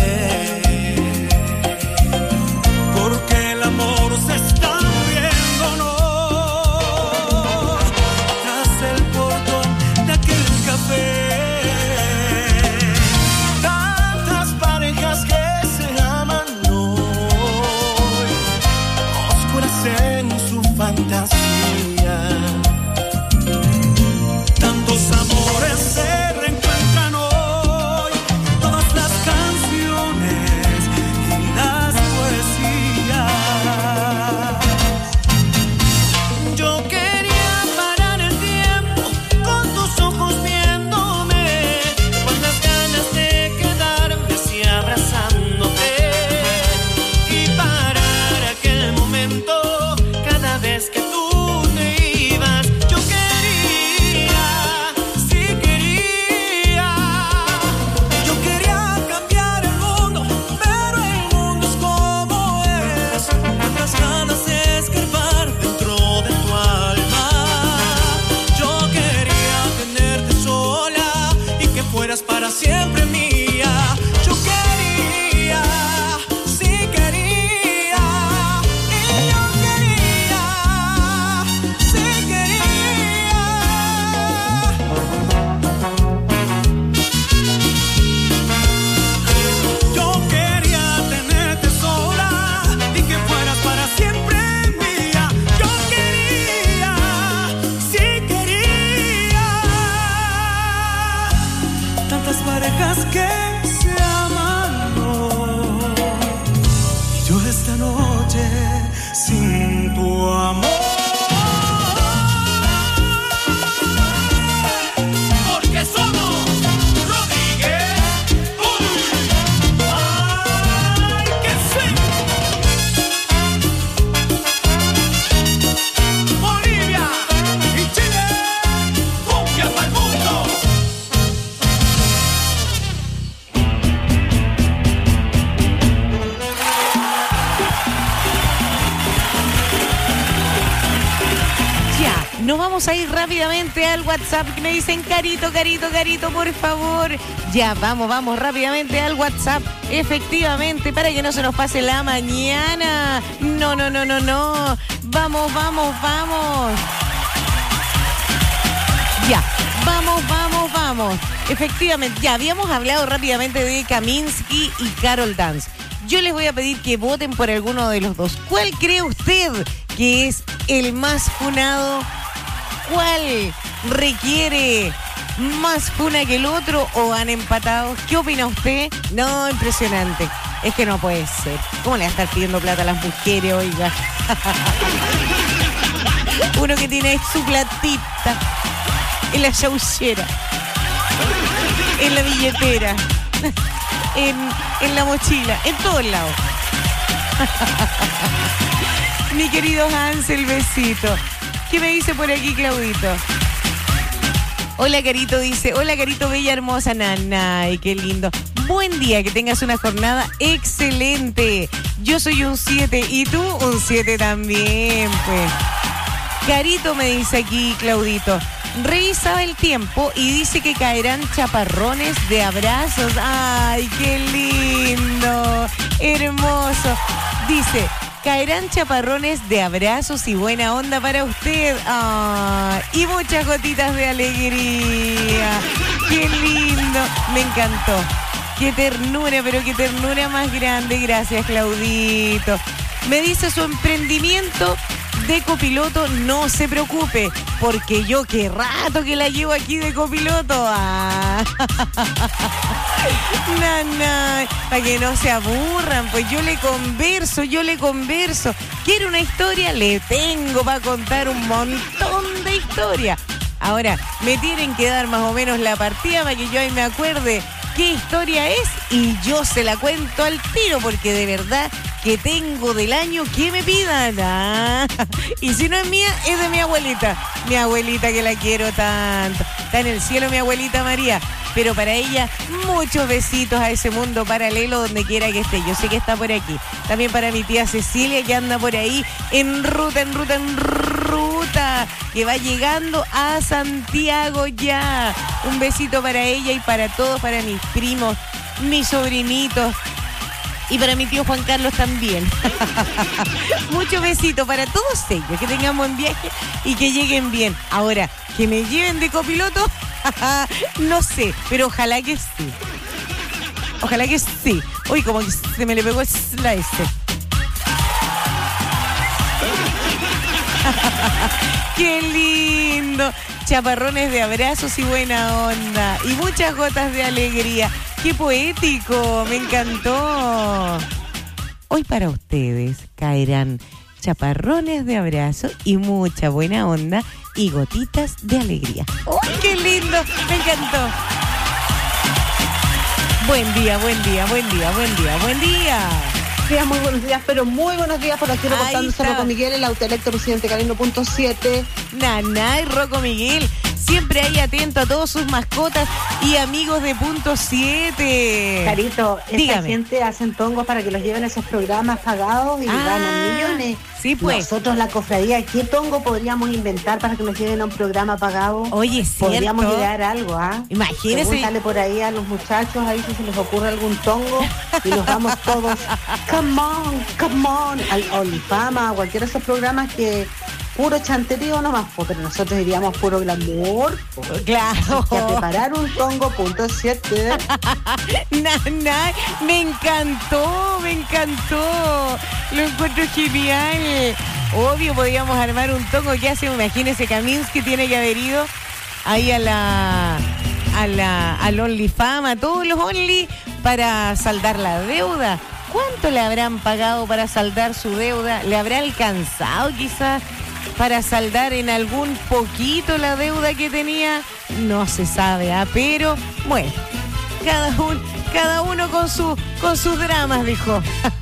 Porque el amor se está muriendo, no, tras el portón de aquel café. Tantas parejas que se aman hoy, oscuras en su fantasía. Tantos amores se reencuentran hoy, todas las canciones y las poesías. Yo quería parar el tiempo con tus ojos viéndome, con las ganas de quedarme así abrazándote y parar aquel momento cada vez que tú te ibas. Yo quería, sí quería, yo quería cambiar el mundo, pero el mundo es como es. Tantas ganas de escarbar dentro de tu alma. Yo quería tenerte sola y que fueras para siempre mía. Yo quería, sí quería, y yo quería, sí quería. Yo quería tenerte sola y que fueras para siempre mía. Yo quería, sí quería. Tantas parejas que se aman hoy, y yo esta noche sin tu amor. Porque somos Rodríguez. Uy. Ay, que sí. Bolivia y Chile, cumbia para el mundo. Ya, nos vamos a ir rápidamente al WhatsApp que me dicen Carito, Carito, Carito, por favor. Ya, vamos, vamos rápidamente al WhatsApp. Efectivamente, para que no se nos pase la mañana. No, no, no, no, no. Vamos, vamos, vamos. Ya, vamos, vamos, vamos. Efectivamente, ya habíamos hablado rápidamente de Kaminsky y Carol Dance. Yo les voy a pedir que voten por alguno de los dos. ¿Cuál cree usted que es el más funado? ¿Cuál requiere más funa que el otro o han empatado? ¿Qué opina usted? No, impresionante. Es que no puede ser. ¿Cómo le va a estar pidiendo plata a las mujeres, oiga? Uno que tiene su platita en la chauchera, en la billetera, en, en la mochila, en todos lados. Mi querido Hansel, besito. ¿Qué me dice por aquí, Claudito? Hola, Carito, dice. Hola, Carito, bella, hermosa, nanay, qué lindo. Buen día, que tengas una jornada excelente. Yo soy un siete y tú un siete también, pues. Carito, me dice aquí, Claudito. Revisaba el tiempo y dice que caerán chaparrones de abrazos. ¡Ay, qué lindo! Hermoso. Dice, caerán chaparrones de abrazos y buena onda para usted. ¡Ah! Y muchas gotitas de alegría. ¡Qué lindo! Me encantó. ¡Qué ternura, pero qué ternura más grande! Gracias, Claudito. Me dice su emprendimiento de copiloto, no se preocupe, porque yo qué rato que la llevo aquí de copiloto. Ah. Nana, para que no se aburran, pues yo le converso, yo le converso. ¿Quiere una historia? Le tengo para contar un montón de historias. Ahora, me tienen que dar más o menos la partida para que yo ahí me acuerde qué historia es y yo se la cuento al tiro, porque de verdad que tengo del año que me pidan. Ah, y si no es mía, es de mi abuelita. Mi abuelita, que la quiero tanto. Está en el cielo mi abuelita María. Pero para ella, muchos besitos a ese mundo paralelo donde quiera que esté. Yo sé que está por aquí. También para mi tía Cecilia, que anda por ahí en ruta, en ruta, en ruta, que va llegando a Santiago ya. Un besito para ella y para todos, para mis primos mis sobrinitos. Y para mi tío Juan Carlos también. Muchos besitos para todos ellos. Que tengan buen viaje y que lleguen bien. Ahora, que me lleven de copiloto, no sé, pero ojalá que sí. Ojalá que sí. Uy, como que se me le pegó la S. ¡Qué lindo! Chaparrones de abrazos y buena onda. Y muchas gotas de alegría. ¡Qué poético! ¡Me encantó! Hoy para ustedes caerán chaparrones de abrazo y mucha buena onda y gotitas de alegría. ¡Uy, qué lindo! ¡Me encantó! Buen día, buen día, buen día, buen día, buen día. Días, muy buenos días, pero muy buenos días por aquí reportándose Rocco Miguel, el autoelecto presidente Calino punto siete. Naná y Rocco Miguel, siempre ahí atento a todos sus mascotas y amigos de punto siete. Carito, esta Dígame. gente hacen tongos para que los lleven a esos programas pagados y Ah, ganan millones. Sí, pues. Nosotros, la cofradía, ¿qué tongo podríamos inventar para que nos lleven a un programa pagado? Oye, podríamos ¿cierto? llegar a algo, ¿ah? Imagínese. Pregúntale por ahí a los muchachos, ahí si se les ocurre algún tongo y nos vamos todos, come on, come on, al Olifama, a cualquiera de esos programas que puro chanterío nomás, po, pero nosotros iríamos puro glamour. Po. Claro. Así que a preparar un tongo punto siete. Naná, me encantó, me encantó. Lo encuentro genial. Obvio, podríamos armar un tongo que hace, imagínese, Kaminsky tiene que haber ido ahí a la a la al OnlyFama, a todos los Only para saldar la deuda. ¿Cuánto le habrán pagado para saldar su deuda? ¿Le habrá alcanzado quizás para saldar en algún poquito la deuda que tenía? No se sabe, ¿ah? Pero bueno, cada uno, cada uno con su, con sus dramas, dijo.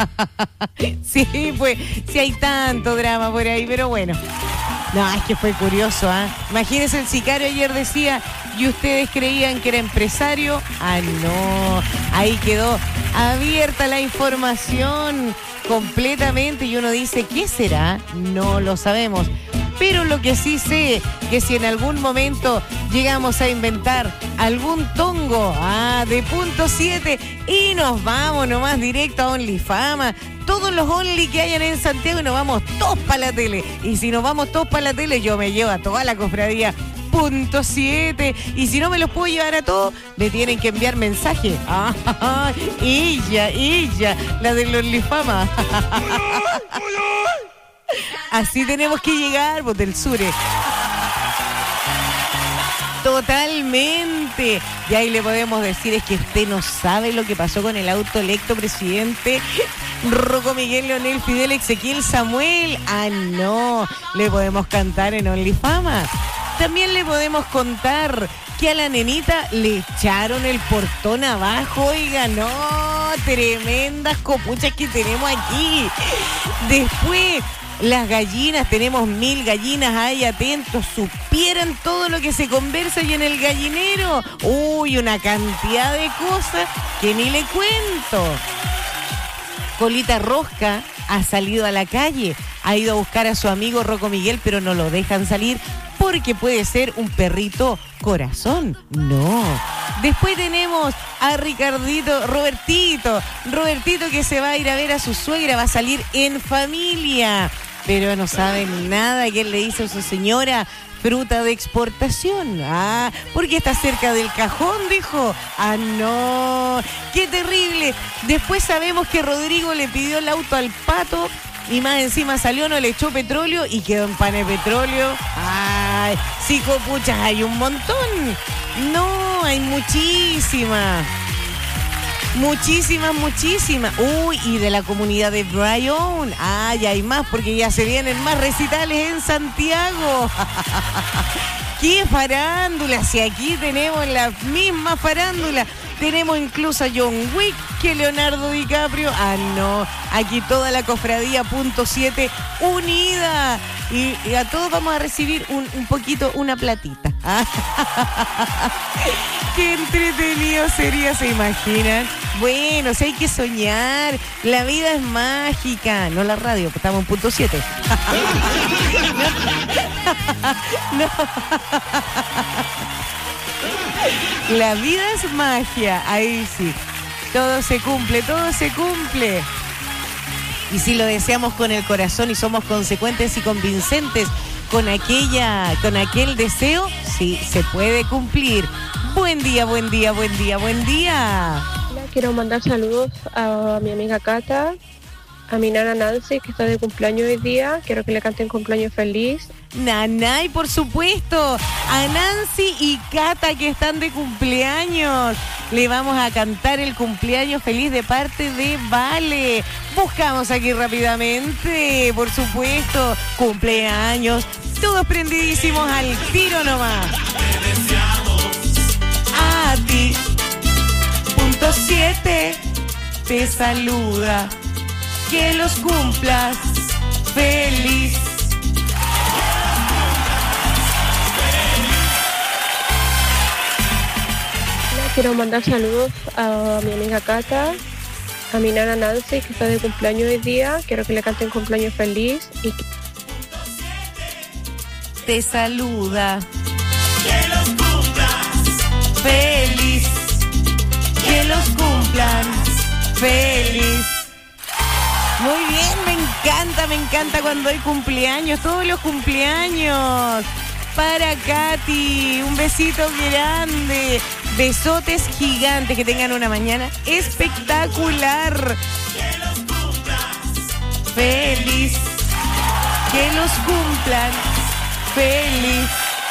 Sí, pues, sí hay tanto drama por ahí, pero bueno. No, es que fue curioso, ¿ah? Imagínense, el sicario ayer decía, ¿y ustedes creían que era empresario? Ah, no, ahí quedó abierta la información completamente y uno dice, ¿qué será? No lo sabemos. Pero lo que sí sé, que si en algún momento llegamos a inventar algún tongo ah, de punto siete y nos vamos nomás directo a OnlyFama, todos los Only que hayan en Santiago y nos vamos todos para la tele. Y si nos vamos todos para la tele, yo me llevo a toda la cofradía punto siete. Y si no me los puedo llevar a todos, me tienen que enviar mensaje. Ah, ella, ella, la del OnlyFama. Así tenemos que llegar, pues, del Sure. Totalmente. Y ahí le podemos decir, es que usted no sabe lo que pasó con el autoelecto presidente Rocco Miguel, Leonel, Fidel, Ezequiel, Samuel. Ah, no. Le podemos cantar en OnlyFama. También le podemos contar que a la nenita le echaron el portón abajo. Oiga, no, tremendas copuchas que tenemos aquí. Después, las gallinas, tenemos mil gallinas ahí atentos, supieran todo lo que se conversa ahí en el gallinero. Uy, una cantidad de cosas que ni le cuento. Colita Rosca ha salido a la calle, ha ido a buscar a su amigo Rocco Miguel, pero no lo dejan salir porque puede ser un perrito corazón. No. Después tenemos a Ricardito, Robertito, Robertito que se va a ir a ver a su suegra, va a salir en familia, pero no saben nada que él le dice a su señora, fruta de exportación. Ah, porque está cerca del cajón, dijo. Ah, no, qué terrible. Después sabemos que Rodrigo le pidió el auto al Pato y más encima salió, no le echó petróleo y quedó en pan de petróleo. Ay, sí, copuchas, hay un montón. No, hay muchísimas. Muchísimas, muchísimas. Uy, y de la comunidad de Bryan. Ay, hay más porque ya se vienen más recitales en Santiago. ¡Qué farándula! Si aquí tenemos la misma farándula. Tenemos incluso a John Wick que Leonardo DiCaprio. Ah, no. Aquí toda la cofradía punto siete unida. Y, y a todos vamos a recibir un, un poquito, una platita. Qué entretenido sería, ¿se imaginan? Bueno, si hay que soñar. La vida es mágica. No la radio, que estamos en punto siete. No. La vida es magia. Ahí sí. Todo se cumple, todo se cumple. Y si lo deseamos con el corazón y somos consecuentes y convincentes con aquella, con aquel deseo, sí, se puede cumplir. Buen día, buen día, buen día, buen día. Quiero mandar saludos a mi amiga Cata, a mi nana Nancy, que está de cumpleaños hoy día. Quiero que le canten cumpleaños feliz. Nanay, por supuesto. A Nancy y Cata, que están de cumpleaños. Le vamos a cantar el cumpleaños feliz de parte de Vale. Buscamos aquí rápidamente, por supuesto. Cumpleaños. Todos prendidísimos al tiro nomás. A ti. Punto siete. Te saluda. Que los cumplas feliz. Quiero mandar saludos a mi amiga Cata, a mi nana Nancy, que está de cumpleaños hoy día. Quiero que le canten cumpleaños feliz. Y te saluda. Que los cumplas feliz. Que los cumplan feliz. Muy bien, me encanta, me encanta cuando hay cumpleaños, todos los cumpleaños. Para Katy, un besito grande, besotes gigantes, que tengan una mañana espectacular. Que los cumplas feliz, que los cumplan feliz.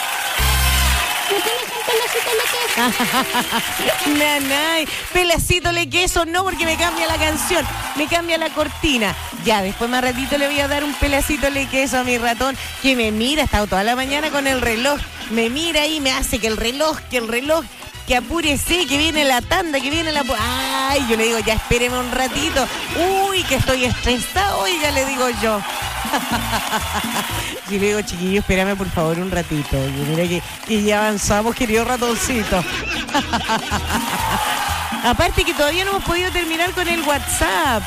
Nanay, pelacito le queso, no, porque me cambia la canción, me cambia la cortina. Ya, después más ratito le voy a dar un pelacito le queso a mi ratón, que me mira, ha estado toda la mañana con el reloj, me mira y me hace que el reloj, que el reloj, que apúrese, que viene la tanda, que viene la... Ay, yo le digo, ya espéreme un ratito. Uy, que estoy estresado, oiga, le digo yo. Yo le digo, chiquillo, espérame por favor un ratito. Y mira que, que ya avanzamos, querido ratoncito. Aparte que todavía no hemos podido terminar con el WhatsApp.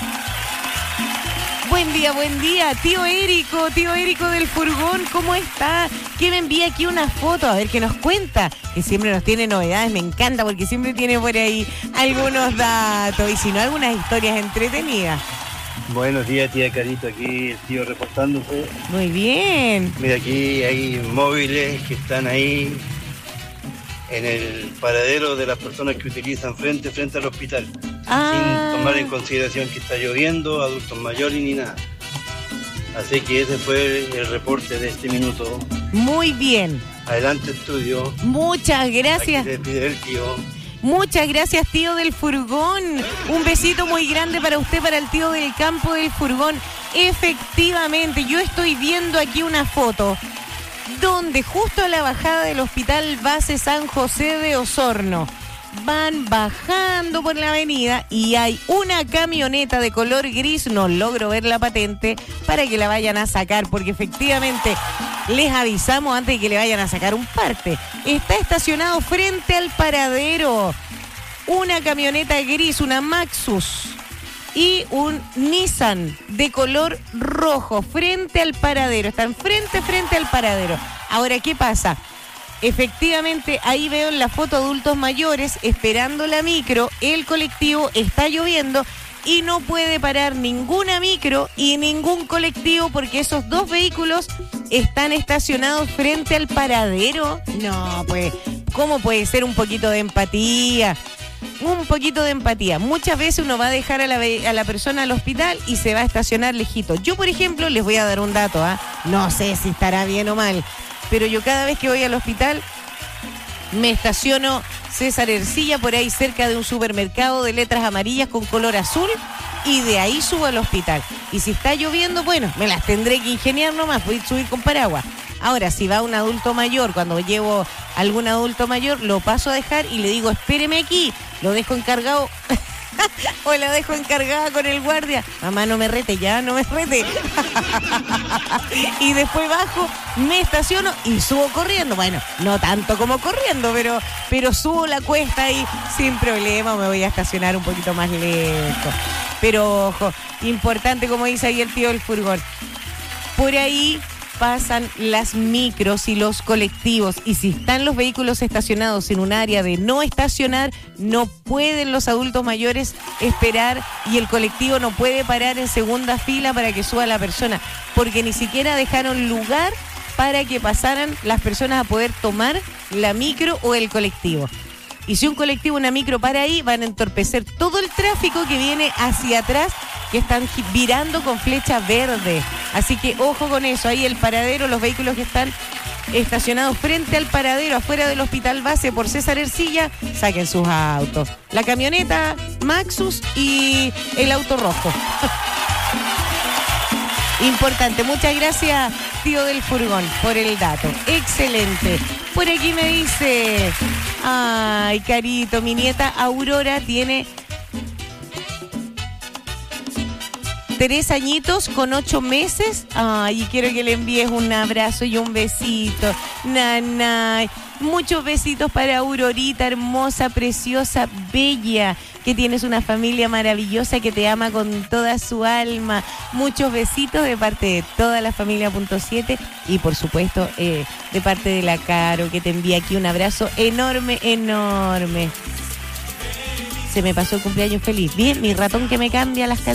Buen día, buen día. Tío Érico, tío Érico del furgón, ¿cómo está? Que me envía aquí una foto, a ver qué nos cuenta. Que siempre nos tiene novedades, me encanta porque siempre tiene por ahí algunos datos y si no, algunas historias entretenidas. Buenos días, tía Carito, aquí el tío reportándose. Muy bien. Mira, aquí hay móviles que están ahí en el paradero de las personas que utilizan frente, frente al hospital. Ah. Sin tomar en consideración que está lloviendo, adultos mayores ni nada. Así que ese fue el reporte de este minuto. Muy bien. Adelante, estudio. Muchas gracias. Aquí se despide el tío. Muchas gracias, tío del furgón. Un besito muy grande para usted, para el tío del campo del furgón. Efectivamente, yo estoy viendo aquí una foto donde justo a la bajada del Hospital Base San José de Osorno van bajando por la avenida y hay una camioneta de color gris, no logro ver la patente, para que la vayan a sacar, porque efectivamente les avisamos antes de que le vayan a sacar un parte. Está estacionado frente al paradero una camioneta gris, una Maxus y un Nissan de color rojo frente al paradero. Están frente, frente al paradero. Ahora, ¿qué pasa? Efectivamente, ahí veo en la foto adultos mayores esperando la micro, el colectivo, está lloviendo y no puede parar ninguna micro y ningún colectivo porque esos dos vehículos están estacionados frente al paradero. No, pues, ¿cómo puede ser un poquito de empatía? Un poquito de empatía. Muchas veces uno va a dejar a la, a la persona al hospital y se va a estacionar lejito. Yo, por ejemplo, les voy a dar un dato, ¿ah? No sé si estará bien o mal, pero yo cada vez que voy al hospital me estaciono César Ercilla, por ahí cerca de un supermercado de letras amarillas con color azul, y de ahí subo al hospital. Y si está lloviendo, bueno, me las tendré que ingeniar nomás, voy a subir con paraguas. Ahora, si va un adulto mayor, cuando llevo algún adulto mayor, lo paso a dejar y le digo, espéreme aquí, lo dejo encargado... o la dejo encargada con el guardia. Mamá, no me rete, ya, no me rete. Y después bajo, me estaciono y subo corriendo. Bueno, no tanto como corriendo, pero, pero subo la cuesta ahí sin problema. Me voy a estacionar un poquito más lejos. Pero ojo, importante, como dice ahí el tío del furgón. Por ahí pasan las micros y los colectivos, y si están los vehículos estacionados en un área de no estacionar, no pueden los adultos mayores esperar y el colectivo no puede parar en segunda fila para que suba la persona, porque ni siquiera dejaron lugar para que pasaran las personas a poder tomar la micro o el colectivo. Y si un colectivo o una micro para ahí, van a entorpecer todo el tráfico que viene hacia atrás, que están virando con flecha verde. Así que ojo con eso. Ahí el paradero, los vehículos que están estacionados frente al paradero, afuera del Hospital Base por César Ercilla, saquen sus autos. La camioneta Maxus y el auto rojo. Importante. Muchas gracias, tío del furgón, por el dato. Excelente. Por aquí me dice, ay, Carito, mi nieta Aurora tiene tres añitos con ocho meses. Ay, y quiero que le envíes un abrazo y un besito. Nanay. Muchos besitos para Aurorita, hermosa, preciosa, bella, que tienes una familia maravillosa que te ama con toda su alma. Muchos besitos de parte de toda la familia punto siete y por supuesto eh, de parte de la Caro, que te envía aquí un abrazo enorme, enorme. Se me pasó el cumpleaños feliz. Bien, mi ratón que me cambia las canciones.